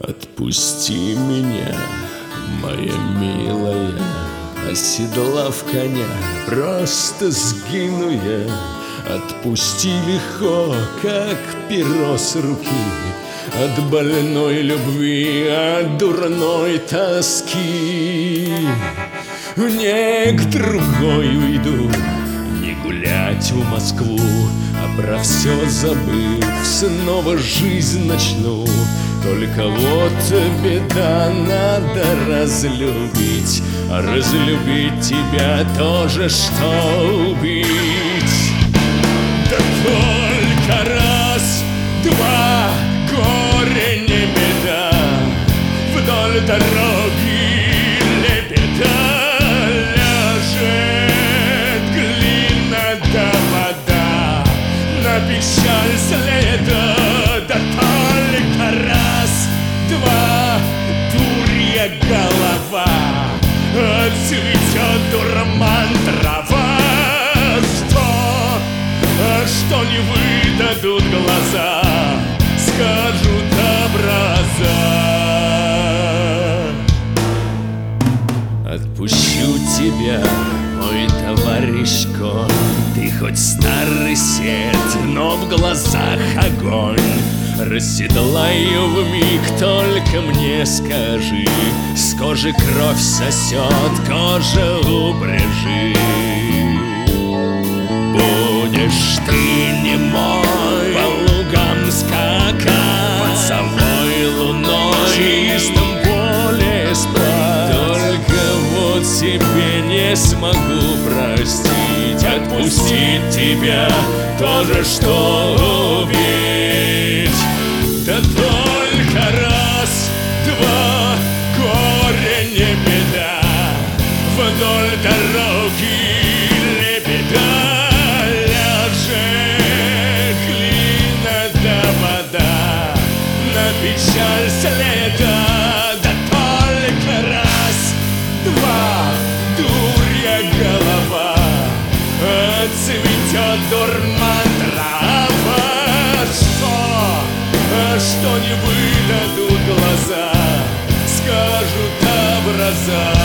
Отпусти меня, моя милая, оседлав коня, просто сгину я. Отпусти легко, как перо с руки, от больной любви, от дурной тоски. Не к другой уйду, не гулять в Москву, а про все забыв, снова жизнь начну. Только вот беда, надо разлюбить, а разлюбить тебя тоже, что убить. Да только раз, два, горе не беда, вдоль дороги лебеда ляжет глина да вода, на печаль следа. Да только раз, два, дурья голова, отцветет дурман трава. Что не выдадут глаза, скажут образа. Отпущу тебя, мой товарищ конь, ты хоть старый сед, но в глазах огонь. Расседлаю вмиг, только мне скажи, с кожи кровь сосет, кожа упряжи. Будешь ты не мой, по лугам скакать, под совой луной, в чистом поле спать. Только вот себе не смогу простить, отпустить тебя тоже, что убить. Да только раз, два, горе не беда, вдоль дороги лебеда ляжет глина да вода, на печаль следа. Да только раз, два, дурья голова, отцветет дурман трава. Что не выдадут глаза, скажут образа.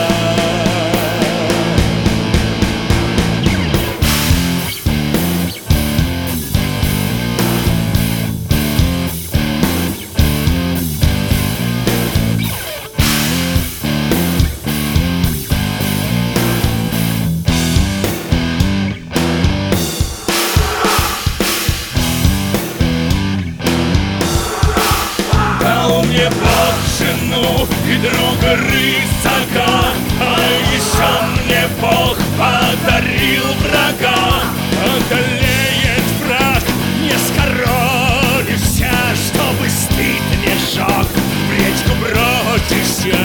Мне Бог жену и друга рысака, а еще мне Бог подарил врага. Одолеет враг, не скоронишься, чтобы стыд не жег, в речку бросишься.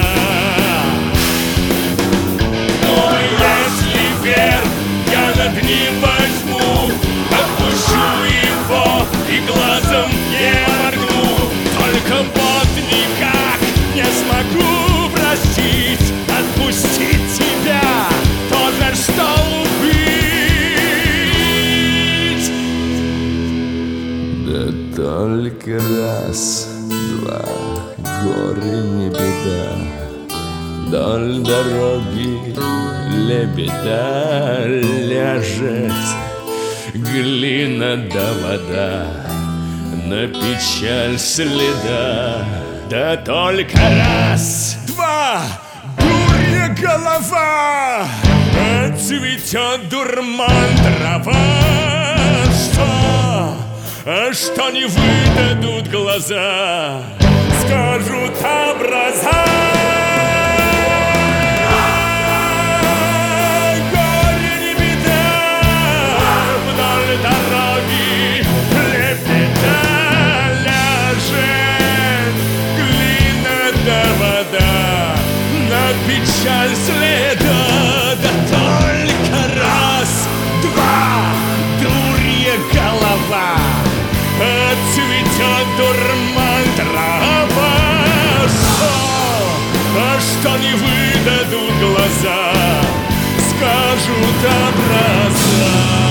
Но если вверх я над ним возьму, отпущу его и глазом не моргну. Только вот никак не смогу простить, отпустить тебя тоже, что убить. Да только раз, два, горе не беда, вдоль дороги лебеда ляжет глина да вода, на печаль следа. Да только раз, два, дурья голова, отцветет дурман трава. Что не выдадут глаза, скажут образа. Печаль следа. Да только раз, два, дурья голова, отцветет дурман трава. Что не выдадут глаза, скажут образа.